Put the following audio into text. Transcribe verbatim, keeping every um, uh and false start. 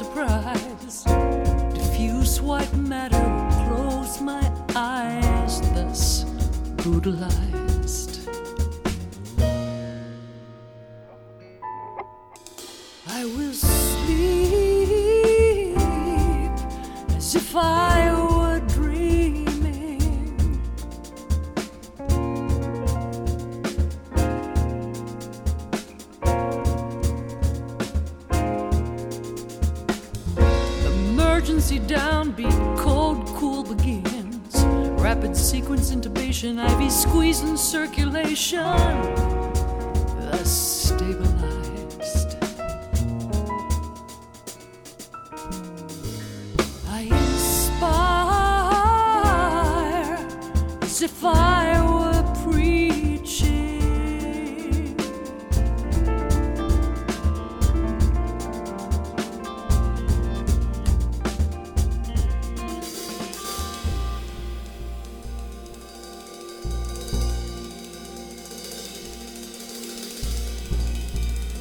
surprise. Diffuse white matter, close my eyes, thus brutalized. I will sleep as if I were dreaming. Emergency downbeat, cold cool begins. Rapid sequence intubation, I V squeeze in circulation, thus stabilized. I inspire as if I were pre